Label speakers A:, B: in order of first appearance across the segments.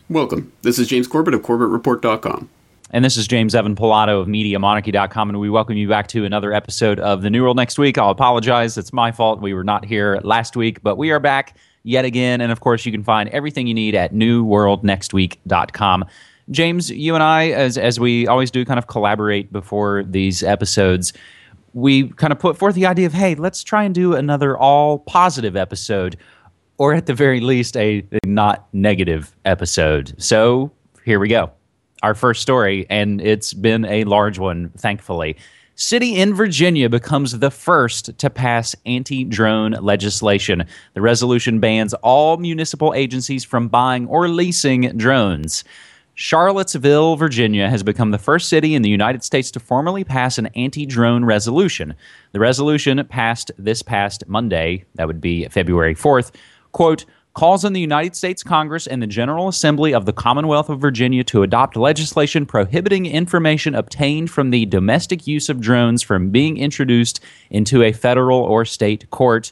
A: Welcome. This is James Corbett of CorbettReport.com.
B: And this is James Evan Pilato of MediaMonarchy.com, and we welcome you back to another episode of The New World Next Week. I'll apologize. It's my fault. We were not here last week, but we are back yet again. And, of course, you can find everything you need at NewWorldNextWeek.com. James, you and I, as we always do, kind of collaborate before these episodes. We kind of put forth the idea of, hey, let's try and do another all-positive episode, or at the very least, a not negative episode. So here we go. Our first story, and it's been a large one, thankfully. City in Virginia becomes the first to pass anti-drone legislation. The resolution bans all municipal agencies from buying or leasing drones. Charlottesville, Virginia, has become the first city in the United States to formally pass an anti-drone resolution. The resolution passed this past Monday, that would be February 4th, quote, calls on the United States Congress and the General Assembly of the Commonwealth of Virginia to adopt legislation prohibiting information obtained from the domestic use of drones from being introduced into a federal or state court,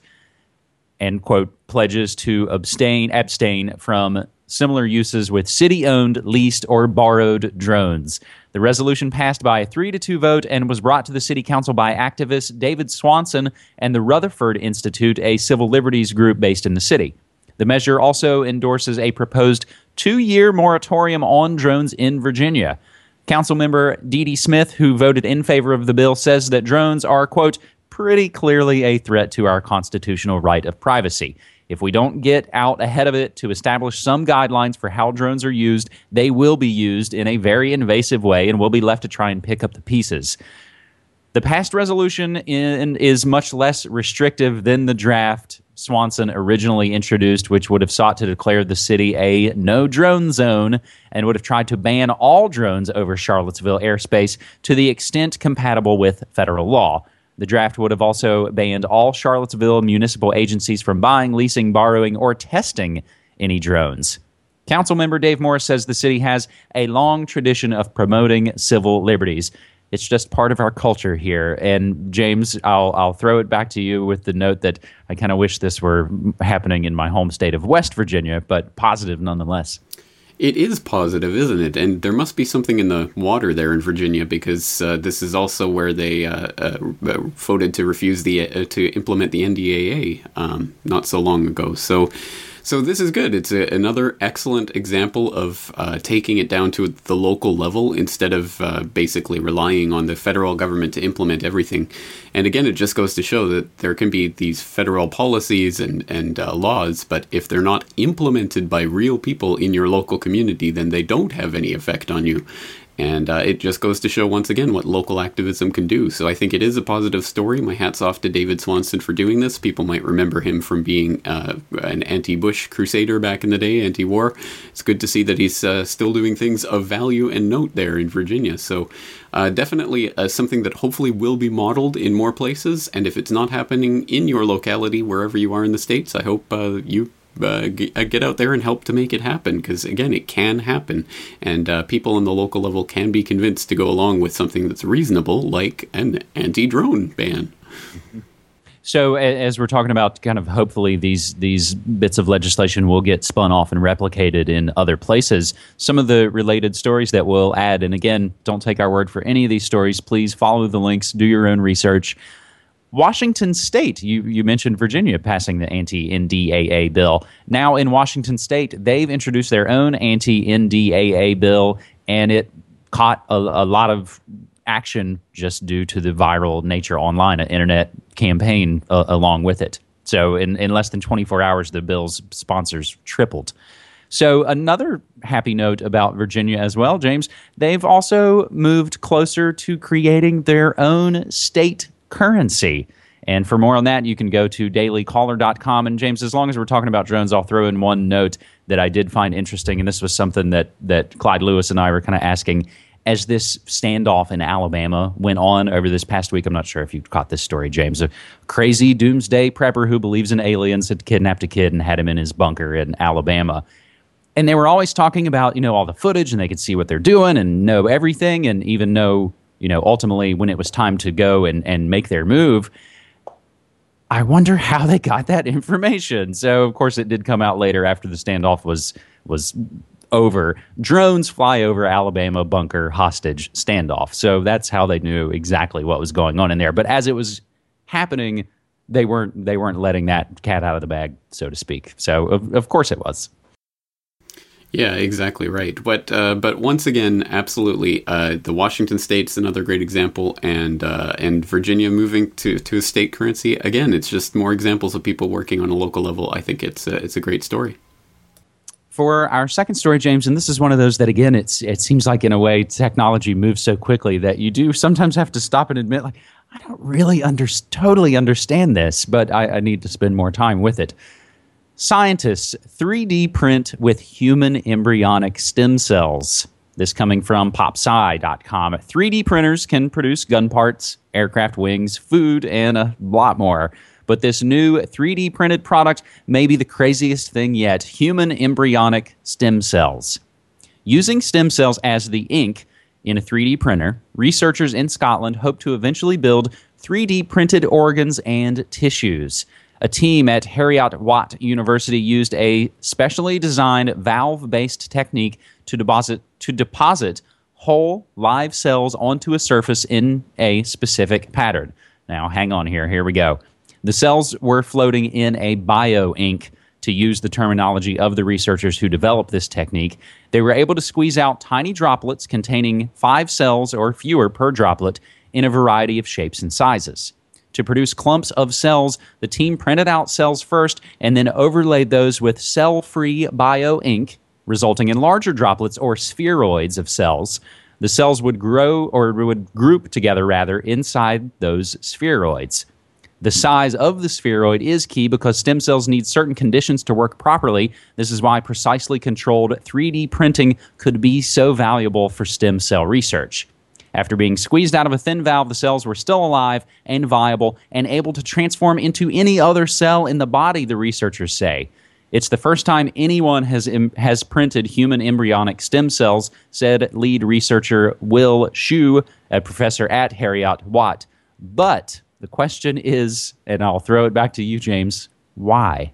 B: and, quote, pledges to abstain from similar uses with city-owned, leased, or borrowed drones. The resolution passed by a 3-2 vote and was brought to the City Council by activist David Swanson and the Rutherford Institute, a civil liberties group based in the city. The measure also endorses a proposed 2-year moratorium on drones in Virginia. Councilmember Dee Dee Smith, who voted in favor of the bill, says that drones are, quote, pretty clearly a threat to our constitutional right of privacy. If we don't get out ahead of it to establish some guidelines for how drones are used, they will be used in a very invasive way and we'll be left to try and pick up the pieces. The passed resolution is much less restrictive than the draft Swanson originally introduced, which would have sought to declare the city a no-drone zone and would have tried to ban all drones over Charlottesville airspace to the extent compatible with federal law. The draft would have also banned all Charlottesville municipal agencies from buying, leasing, borrowing, or testing any drones. Councilmember Dave Morris says the city has a long tradition of promoting civil liberties. It's just part of our culture here. And James, I'll throw it back to you with the note that I kind of wish this were happening in my home state of West Virginia, but positive nonetheless.
A: It is positive, isn't it? And there must be something in the water there in Virginia, because this is also where they voted to refuse to implement the NDAA not so long ago. So this is good. It's another excellent example of taking it down to the local level instead of basically relying on the federal government to implement everything. And again, it just goes to show that there can be these federal policies and laws, but if they're not implemented by real people in your local community, then they don't have any effect on you. And it just goes to show once again what local activism can do. So I think it is a positive story. My hat's off to David Swanson for doing this. People might remember him from being an anti-Bush crusader back in the day, anti-war. It's good to see that he's still doing things of value and note there in Virginia. So definitely something that hopefully will be modeled in more places. And if it's not happening in your locality, wherever you are in the States, I hope you get out there and help to make it happen, because again, it can happen, and people on the local level can be convinced to go along with something that's reasonable, like an anti-drone ban.
B: So as we're talking about, kind of hopefully these bits of legislation will get spun off and replicated in other places. Some of the related stories that we'll add, and again, don't take our word for any of these stories. Please follow the links, do your own research. Washington State, you mentioned Virginia passing the anti-NDAA bill. Now in Washington State, they've introduced their own anti-NDAA bill, and it caught a lot of action just due to the viral nature online, an internet campaign along with it. So in less than 24 hours, the bill's sponsors tripled. So another happy note about Virginia as well, James, they've also moved closer to creating their own state currency. And for more on that, you can go to dailycaller.com. And James, as long as we're talking about drones, I'll throw in one note that I did find interesting. And this was something that Clyde Lewis and I were kind of asking as this standoff in Alabama went on over this past week. I'm not sure if you caught this story, James. A crazy doomsday prepper who believes in aliens had kidnapped a kid and had him in his bunker in Alabama. And they were always talking about, all the footage, and they could see what they're doing and know everything, and even know, ultimately when it was time to go and make their move. I wonder how they got that information. So, of course, it did come out later after the standoff was over. Drones fly over Alabama bunker hostage standoff. So that's how they knew exactly what was going on in there. But as it was happening, they weren't letting that cat out of the bag, so to speak. So of course it was.
A: Yeah, exactly right. But once again, absolutely, the Washington State's another great example, and Virginia moving to a state currency. Again, it's just more examples of people working on a local level. I think it's a great story.
B: For our second story, James, and this is one of those that, again, it seems like in a way technology moves so quickly that you do sometimes have to stop and admit, like, I don't really totally understand this, but I need to spend more time with it. Scientists 3D print with human embryonic stem cells. This coming from popsci.com. 3D printers can produce gun parts, aircraft wings, food, and a lot more. But this new 3D printed product may be the craziest thing yet. Human embryonic stem cells. Using stem cells as the ink in a 3D printer, researchers in Scotland hope to eventually build 3D printed organs and tissues. A team at Heriot-Watt University used a specially designed valve-based technique to deposit whole live cells onto a surface in a specific pattern. Now, hang on here. Here we go. The cells were floating in a bio-ink, to use the terminology of the researchers who developed this technique. They were able to squeeze out tiny droplets containing 5 cells or fewer per droplet in a variety of shapes and sizes. To produce clumps of cells, the team printed out cells first and then overlaid those with cell-free bio-ink, resulting in larger droplets or spheroids of cells. The cells would grow, or would group together rather, inside those spheroids. The size of the spheroid is key because stem cells need certain conditions to work properly. This is why precisely controlled 3D printing could be so valuable for stem cell research. After being squeezed out of a thin valve, the cells were still alive and viable and able to transform into any other cell in the body, the researchers say. It's the first time anyone has printed human embryonic stem cells, said lead researcher Will Shu, a professor at Heriot-Watt. But the question is, and I'll throw it back to you, James, why?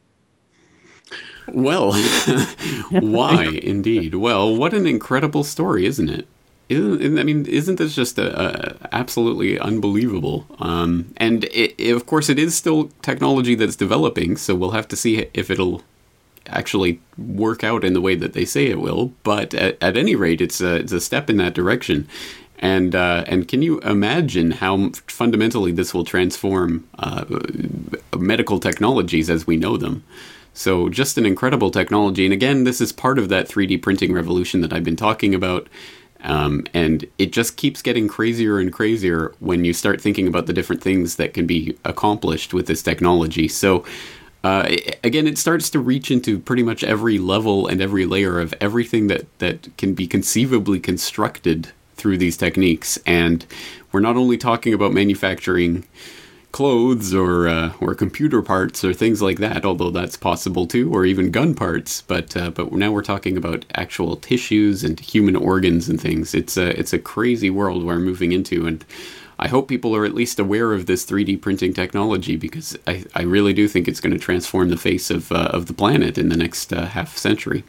A: Well, why indeed? Well, what an incredible story, isn't it? Isn't this just absolutely unbelievable? And of course, it is still technology that's developing, so we'll have to see if it'll actually work out in the way that they say it will. But at any rate, it's a step in that direction. And can you imagine how fundamentally this will transform medical technologies as we know them? So just an incredible technology. And again, this is part of that 3D printing revolution that I've been talking about. And it just keeps getting crazier and crazier when you start thinking about the different things that can be accomplished with this technology. So again, it starts to reach into pretty much every level and every layer of everything that can be conceivably constructed through these techniques. And we're not only talking about manufacturing clothes or computer parts or things like that, although that's possible too, or even gun parts. But now we're talking about actual tissues and human organs and things. It's a crazy world we're moving into, and I hope people are at least aware of this 3D printing technology, because I really do think it's going to transform the face of the planet in the next half century.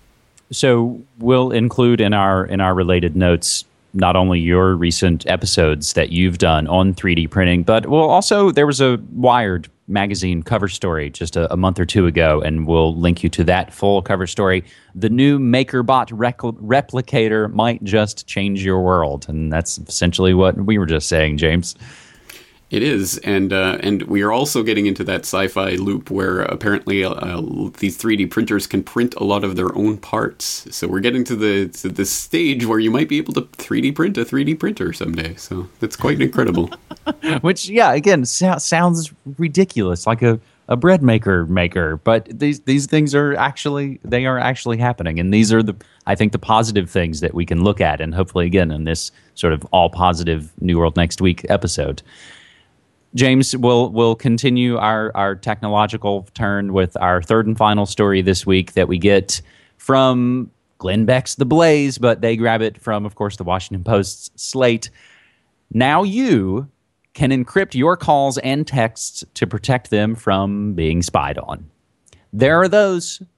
B: So we'll include in our related notes not only your recent episodes that you've done on 3D printing, but there was a Wired magazine cover story just a month or two ago, and we'll link you to that full cover story. The new MakerBot replicator might just change your world, and that's essentially what we were just saying, James.
A: It is, and we are also getting into that sci-fi loop where apparently these 3D printers can print a lot of their own parts. So we're getting to the stage where you might be able to 3D print a 3D printer someday. So that's quite incredible.
B: Which, yeah, again, sounds ridiculous, like a bread maker. But these things are actually happening, and these are I think the positive things that we can look at, and hopefully again in this sort of all positive New World Next Week episode. James, we'll continue our technological turn with our third and final story this week that we get from Glenn Beck's The Blaze, but they grab it from, of course, the Washington Post's Slate. Now you can encrypt your calls and texts to protect them from being spied on. There are those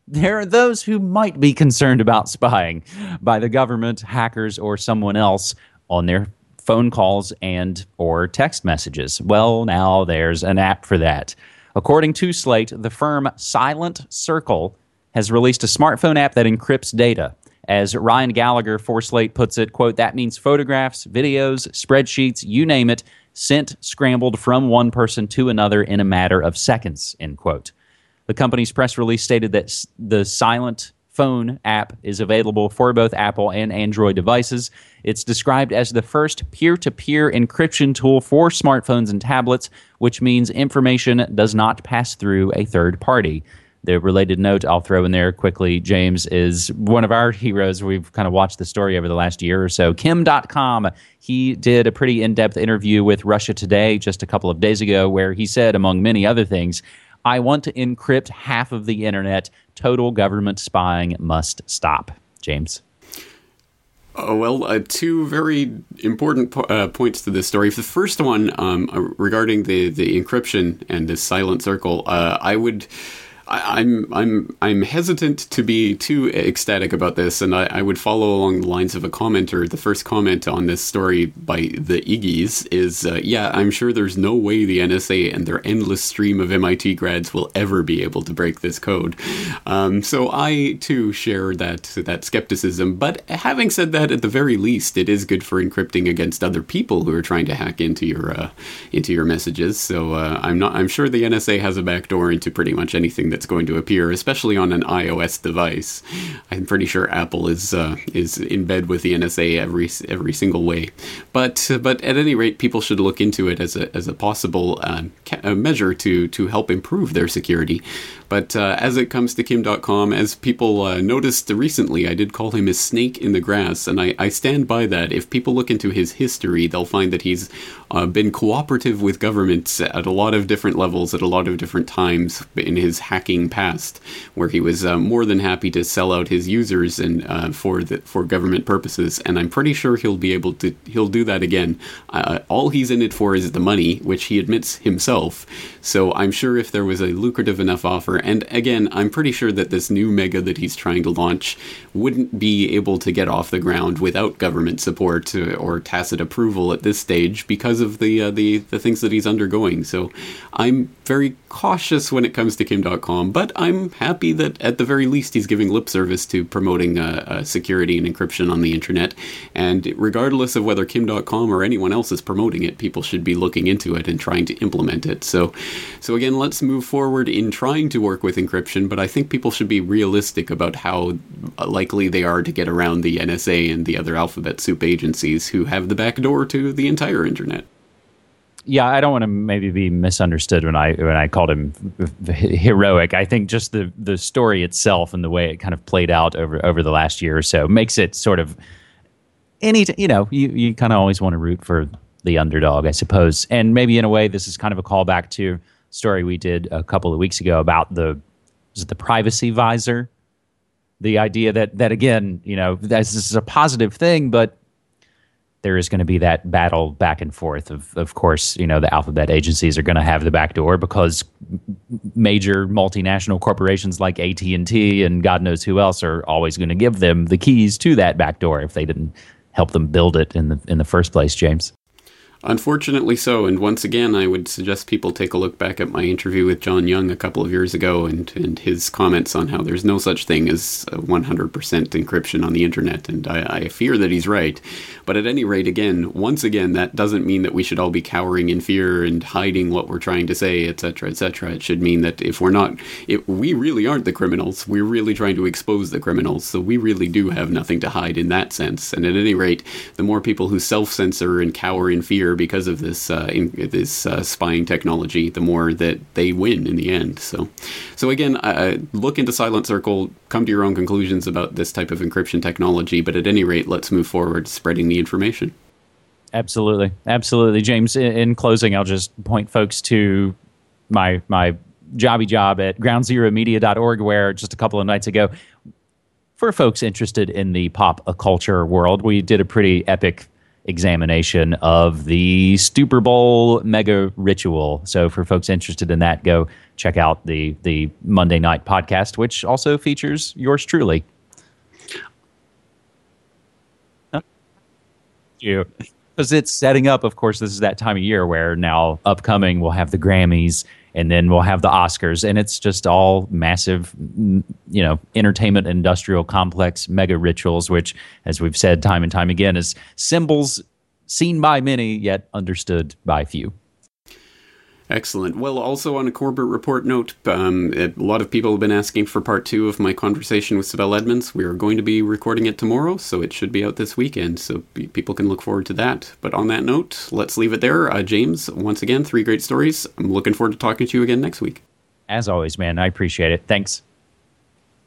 B: there are those who might be concerned about spying by the government, hackers, or someone else on their phone calls and or text messages. Well, now there's an app for that. According to Slate, the firm Silent Circle has released a smartphone app that encrypts data. As Ryan Gallagher for Slate puts it, quote, that means photographs, videos, spreadsheets, you name it, sent scrambled from one person to another in a matter of seconds, end quote. The company's press release stated that the Silent Phone app is available for both Apple and Android devices. It's described as the first peer-to-peer encryption tool for smartphones and tablets, which means information does not pass through a third party. The related note I'll throw in there quickly, James, is one of our heroes. We've kind of watched the story over the last year or so. Kim Dotcom, he did a pretty in-depth interview with Russia Today just a couple of days ago where he said, among many other things, I want to encrypt half of the internet. Total government spying must stop. James?
A: Well, two very important points to this story. The first one, regarding the encryption and this Silent Circle, I'm hesitant to be too ecstatic about this, and I would follow along the lines of a commenter. The first comment on this story by the Iggy's is, I'm sure there's no way the NSA and their endless stream of MIT grads will ever be able to break this code. So I, too, share that skepticism. But having said that, at the very least, it is good for encrypting against other people who are trying to hack into your messages. So I'm sure the NSA has a backdoor into pretty much anything that's going to appear, especially on an iOS device. I'm pretty sure Apple is in bed with the NSA every single way. But at any rate, people should look into it as a possible measure to help improve their security. But as it comes to Kim Dotcom, as people noticed recently, I did call him a snake in the grass, and I stand by that. If people look into his history, they'll find that he's been cooperative with governments at a lot of different levels, at a lot of different times in his hacking past, where he was more than happy to sell out his users and for government purposes. And I'm pretty sure he'll do that again. All he's in it for is the money, which he admits himself. So I'm sure if there was a lucrative enough offer, and again, I'm pretty sure that this new mega that he's trying to launch wouldn't be able to get off the ground without government support or tacit approval at this stage because of the things that he's undergoing. So I'm very cautious when it comes to Kim Dotcom, but I'm happy that at the very least he's giving lip service to promoting security and encryption on the internet. And regardless of whether Kim Dotcom or anyone else is promoting it, people should be looking into it and trying to implement it. So again, let's move forward in trying to work with encryption, but I think people should be realistic about how likely they are to get around the NSA and the other alphabet soup agencies who have the back door to the entire internet.
B: Yeah, I don't want to maybe be misunderstood when I called him heroic. I think just the story itself and the way it kind of played out over the last year or so makes it sort of you kind of always want to root for the underdog, I suppose. And maybe in a way, this is kind of a callback to a story we did a couple of weeks ago about the privacy visor. The idea that again, this is a positive thing, but there is going to be that battle back and forth of course, the alphabet agencies are going to have the back door because major multinational corporations like AT&T and God knows who else are always going to give them the keys to that back door if they didn't help them build it in the first place, James.
A: Unfortunately so, and once again, I would suggest people take a look back at my interview with John Young a couple of years ago and his comments on how there's no such thing as 100% encryption on the internet, and I fear that he's right. But at any rate, once again, that doesn't mean that we should all be cowering in fear and hiding what we're trying to say, etc., etc. It should mean that if we really aren't the criminals, we're really trying to expose the criminals, so we really do have nothing to hide in that sense. And at any rate, the more people who self-censor and cower in fear because of this spying technology, the more that they win in the end. So again, look into Silent Circle, come to your own conclusions about this type of encryption technology, but at any rate, let's move forward spreading the information.
B: Absolutely. James, in closing, I'll just point folks to my jobby job at groundzeromedia.org, where just a couple of nights ago, for folks interested in the pop culture world, we did a pretty epic examination of the Super Bowl mega ritual. So for folks interested in that, go check out the Monday Night Podcast, which also features yours truly. You. Because it's setting up, of course, this is that time of year where now upcoming we'll have the Grammys and then we'll have the Oscars, and it's just all massive, entertainment industrial complex mega rituals, which, as we've said time and time again, is symbols seen by many yet understood by few.
A: Excellent. Well, also on a Corbett Report note, a lot of people have been asking for part 2 of my conversation with Sibel Edmonds. We are going to be recording it tomorrow, so it should be out this weekend, so people can look forward to that. But on that note, let's leave it there. James, once again, 3 great stories. I'm looking forward to talking to you again next week.
B: As always, man, I appreciate it. Thanks.